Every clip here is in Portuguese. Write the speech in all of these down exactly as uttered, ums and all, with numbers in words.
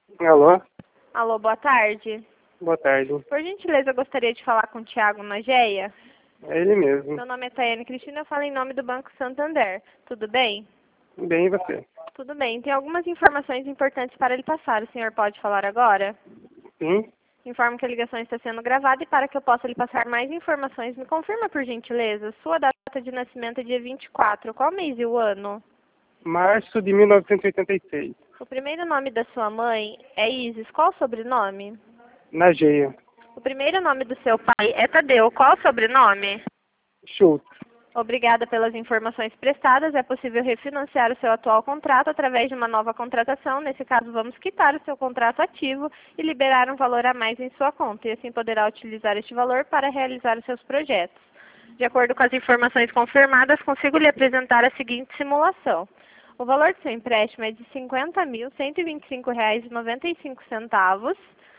Alô? Alô, boa tarde. Boa tarde. Por gentileza, eu gostaria de falar com o Thiago Nageia. É ele mesmo. Meu nome é Tayane Cristina, eu falo em nome do Banco Santander. Tudo bem? Bem, e você? Tudo bem. Tem algumas informações importantes para ele passar. O senhor pode falar agora? Sim? Informo que a ligação está sendo gravada e para que eu possa lhe passar mais informações, me confirma, por gentileza, sua data de nascimento é dia vinte e quatro. Qual mês e o ano? Março de mil novecentos e oitenta e seis. O primeiro nome da sua mãe é Isis. Qual o sobrenome? Nageia. O primeiro nome do seu pai é Tadeu. Qual o sobrenome? Schultz. Obrigada pelas informações prestadas. É possível refinanciar o seu atual contrato através de uma nova contratação. Nesse caso, vamos quitar o seu contrato ativo e liberar um valor a mais em sua conta. E assim poderá utilizar este valor para realizar os seus projetos. De acordo com as informações confirmadas, consigo lhe apresentar a seguinte simulação. O valor do seu empréstimo é de cinquenta mil, cento e vinte e cinco reais e noventa e cinco centavos.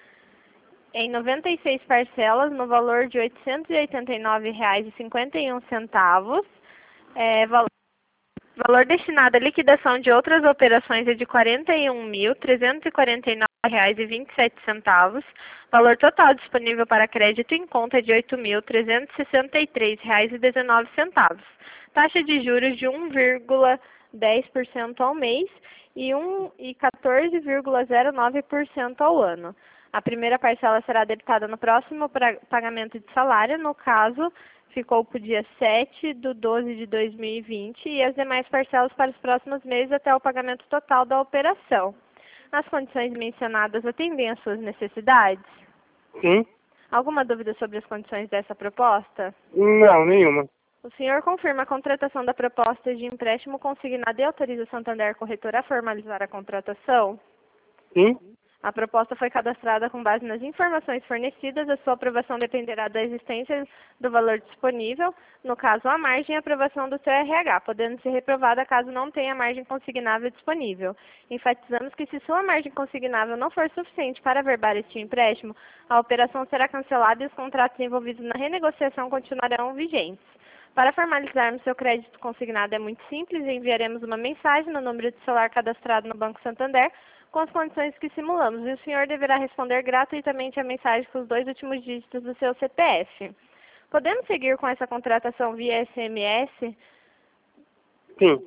Em noventa e seis parcelas, no valor de oitocentos e oitenta e nove reais e cinquenta e um centavos. É, valor, valor destinado à liquidação de outras operações é de quarenta e um mil, trezentos e quarenta e nove reais e vinte e sete centavos. Valor total disponível para crédito em conta é de oito mil, trezentos e sessenta e três reais e dezenove centavos. Taxa de juros de um vírgula dez por cento ao mês e, um, e quatorze vírgula zero nove por cento ao ano. A primeira parcela será debitada no próximo pagamento de salário, no caso, ficou para o dia sete de doze de dois mil e vinte, e as demais parcelas para os próximos meses até o pagamento total da operação. As condições mencionadas atendem às suas necessidades? Sim? Alguma dúvida sobre as condições dessa proposta? Não, nenhuma. O senhor confirma a contratação da proposta de empréstimo consignado e autoriza a Santander Corretora a formalizar a contratação? Sim? A proposta foi cadastrada com base nas informações fornecidas. A sua aprovação dependerá da existência do valor disponível, no caso a margem e a aprovação do seu R H, podendo ser reprovada caso não tenha margem consignável disponível. Enfatizamos que se sua margem consignável não for suficiente para averbar este empréstimo, a operação será cancelada e os contratos envolvidos na renegociação continuarão vigentes. Para formalizarmos seu crédito consignado é muito simples, enviaremos uma mensagem no número de celular cadastrado no Banco Santander com as condições que simulamos, e o senhor deverá responder gratuitamente a mensagem com os dois últimos dígitos do seu C P F. Podemos seguir com essa contratação via S M S? Sim.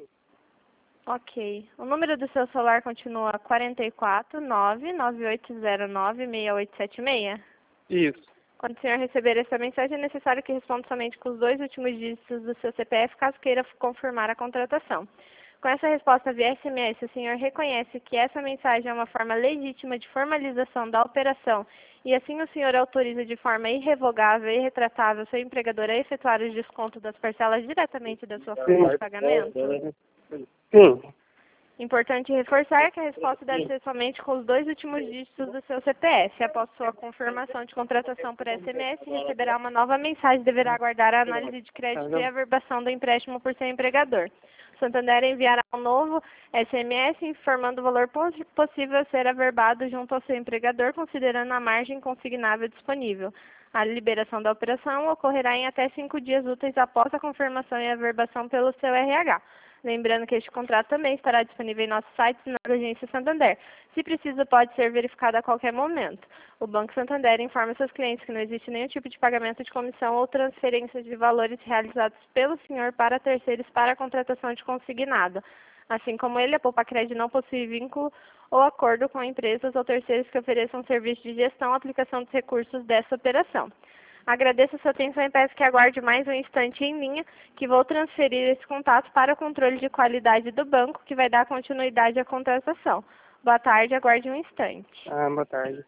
Ok. O número do seu celular continua quatro quatro nove, nove oito zero nove, seis oito sete seis? Isso. Quando o senhor receber essa mensagem, é necessário que responda somente com os dois últimos dígitos do seu C P F, caso queira confirmar a contratação. Com essa resposta via S M S, o senhor reconhece que essa mensagem é uma forma legítima de formalização da operação e assim o senhor autoriza de forma irrevogável e retratável seu empregador a efetuar o desconto das parcelas diretamente da sua folha de pagamento? Sim. Importante reforçar que a resposta deve ser somente com os dois últimos dígitos do seu C P F. Após sua confirmação de contratação por S M S, receberá uma nova mensagem e deverá aguardar a análise de crédito e a averbação do empréstimo por seu empregador. Santander enviará um novo S M S informando o valor possível a ser averbado junto ao seu empregador, considerando a margem consignável disponível. A liberação da operação ocorrerá em até cinco dias úteis após a confirmação e averbação pelo seu R H. Lembrando que este contrato também estará disponível em nosso site e na Agência Santander. Se precisa, pode ser verificado a qualquer momento. O Banco Santander informa seus clientes que não existe nenhum tipo de pagamento de comissão ou transferência de valores realizados pelo senhor para terceiros para a contratação de consignado. Assim como ele, a Poupa Crédito não possui vínculo ou acordo com empresas ou terceiros que ofereçam serviço de gestão ou aplicação dos recursos dessa operação. Agradeço a sua atenção e peço que aguarde mais um instante em linha, que vou transferir esse contato para o controle de qualidade do banco, que vai dar continuidade à contratação. Boa tarde, aguarde um instante. Ah, boa tarde.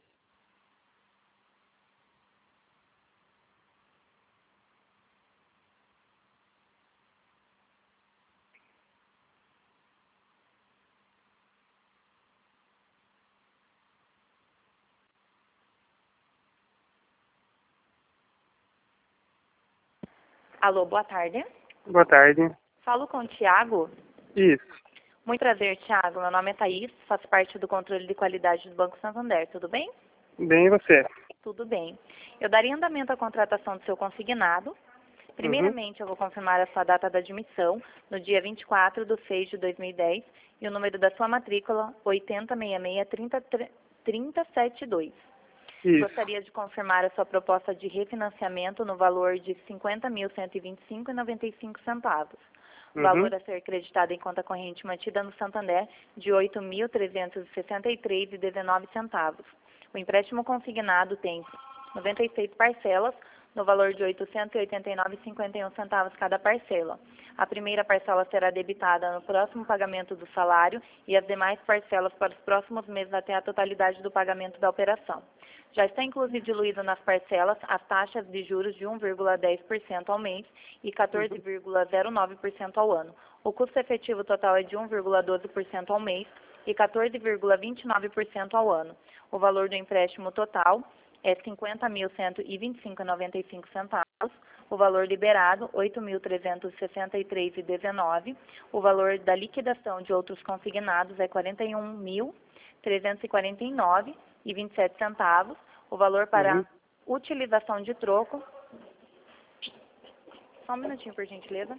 Alô, boa tarde. Boa tarde. Falo com o Thiago. Isso. Muito prazer, Thiago. Meu nome é Thaís, faço parte do controle de qualidade do Banco Santander. Tudo bem? Bem, e você? Tudo bem. Eu daria andamento à contratação do seu consignado. Primeiramente, eu vou confirmar a sua data da admissão, no dia vinte e quatro de seis de dois mil e dez, e o número da sua matrícula, oito zero seis seis, três zero trinta setenta e dois. Isso. Gostaria de confirmar a sua proposta de refinanciamento no valor de cinquenta mil cento e vinte e cinco reais e noventa e cinco centavos. O Uhum. valor a ser creditado em conta corrente mantida no Santander de oito mil trezentos e sessenta e três reais e dezenove centavos. O empréstimo consignado tem noventa e seis parcelas no valor de oitocentos e oitenta e nove reais e cinquenta e um centavos cada parcela. A primeira parcela será debitada no próximo pagamento do salário e as demais parcelas para os próximos meses até a totalidade do pagamento da operação. Já está inclusive diluído nas parcelas as taxas de juros de um vírgula dez por cento ao mês e quatorze vírgula zero nove por cento ao ano. O custo efetivo total é de um vírgula doze por cento ao mês e quatorze vírgula vinte e nove por cento ao ano. O valor do empréstimo total é cinquenta mil cento e vinte e cinco reais e noventa e cinco centavos. O valor liberado, oito mil trezentos e sessenta e três reais e dezenove centavos. O valor da liquidação de outros consignados é quarenta e um mil trezentos e quarenta e nove reais e vinte e sete centavos. O valor para Uhum. utilização de troco... Só um minutinho, por gentileza.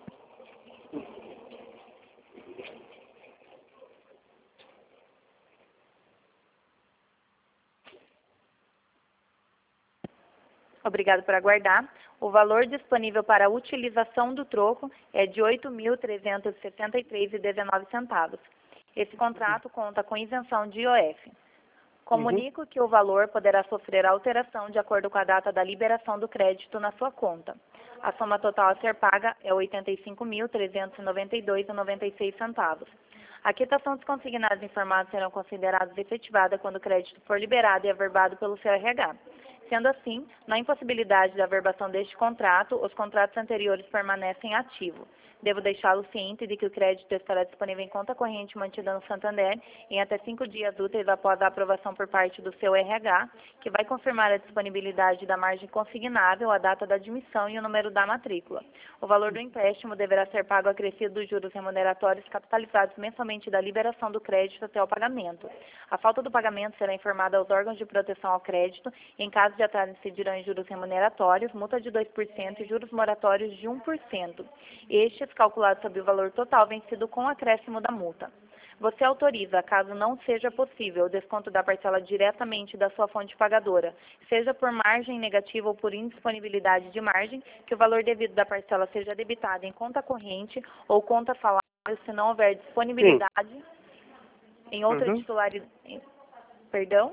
Obrigado por aguardar. O valor disponível para a utilização do troco é de oito mil trezentos e sessenta e três reais e dezenove centavos. Esse contrato conta com isenção de I O F. Comunico que o valor poderá sofrer alteração de acordo com a data da liberação do crédito na sua conta. A soma total a ser paga é oitenta e cinco mil trezentos e noventa e dois reais e noventa e seis centavos. A quitação dos consignados informados serão considerados efetivada quando o crédito for liberado e averbado pelo seu R H. Sendo assim, na impossibilidade da averbação deste contrato, os contratos anteriores permanecem ativos. Devo deixá-lo ciente de que o crédito estará disponível em conta corrente mantida no Santander em até cinco dias úteis após a aprovação por parte do seu R H, que vai confirmar a disponibilidade da margem consignável, a data da admissão e o número da matrícula. O valor do empréstimo deverá ser pago acrescido dos juros remuneratórios capitalizados mensalmente da liberação do crédito até o pagamento. A falta do pagamento será informada aos órgãos de proteção ao crédito. Em caso de atraso, incidirão em juros remuneratórios, multa de dois por cento e juros moratórios de um por cento. Estes calculados sobre o valor total vencido com acréscimo da multa. Você autoriza, caso não seja possível, o desconto da parcela diretamente da sua fonte pagadora, seja por margem negativa ou por indisponibilidade de margem, que o valor devido da parcela seja debitado em conta corrente ou conta salário, se não houver disponibilidade Sim. em outra Uhum. titularidade. Perdão?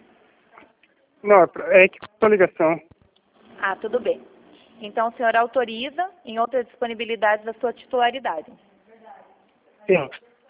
Não, é pra- é que a ligação. Ah, tudo bem. Então, o senhor autoriza em outra disponibilidade da sua titularidade. Sim.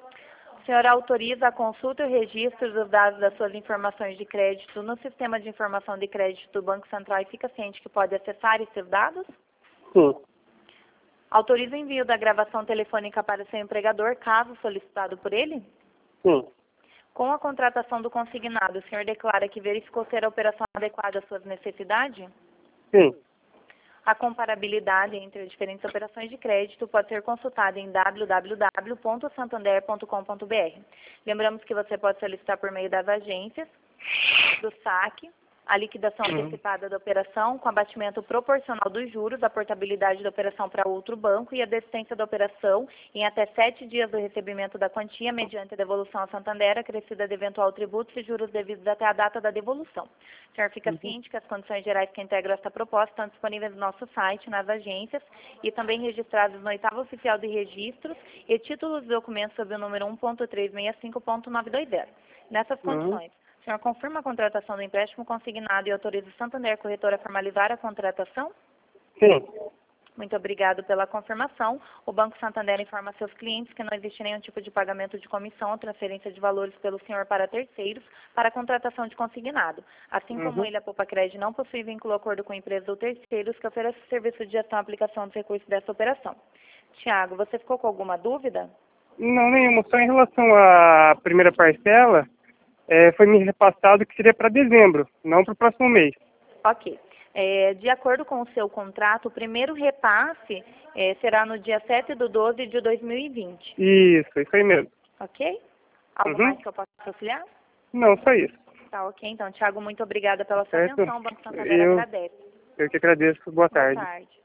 O senhor autoriza a consulta e o registro dos dados das suas informações de crédito no sistema de informação de crédito do Banco Central e fica ciente que pode acessar esses dados? Sim. Autoriza o envio da gravação telefônica para seu empregador, caso solicitado por ele? Sim. Com a contratação do consignado, o senhor declara que verificou ser a operação adequada às suas necessidades? Sim. A comparabilidade entre as diferentes operações de crédito pode ser consultada em w w w ponto santander ponto com ponto b r. Lembramos que você pode solicitar por meio das agências, do saque, a liquidação Uhum. antecipada da operação com abatimento proporcional dos juros, a portabilidade da operação para outro banco e a desistência da operação em até sete dias do recebimento da quantia mediante a devolução a Santander, acrescida de eventual tributos e juros devidos até a data da devolução. O senhor fica Uhum. ciente que as condições gerais que integram esta proposta estão disponíveis no nosso site, nas agências e também registrados no oitavo oficial de registros e títulos de documentos sob o número um ponto trezentos e sessenta e cinco ponto novecentos e vinte. Nessas Uhum. condições, o senhor confirma a contratação do empréstimo consignado e autoriza o Santander Corretora a formalizar a contratação? Sim. Muito obrigado pela confirmação. O Banco Santander informa a seus clientes que não existe nenhum tipo de pagamento de comissão ou transferência de valores pelo senhor para terceiros para a contratação de consignado. Assim como Uhum. ele, a Poupa Cred não possui vínculo ou acordo com empresas ou terceiros que ofereçam serviço de gestão e aplicação dos recursos dessa operação. Tiago, você ficou com alguma dúvida? Não, nenhuma. Só em relação à primeira parcela, é, foi me repassado que seria para dezembro, não para o próximo mês. Ok. É, de acordo com o seu contrato, o primeiro repasse é, será no dia sete de doze de dois mil e vinte. Isso, isso aí mesmo. Ok? Algo Uhum. mais que eu possa auxiliar? Não, só isso. Tá, ok. Então, Tiago, muito obrigada pela sua Certo? atenção. O Banco Santander Eu, agradece. eu que agradeço. Boa Boa tarde. tarde.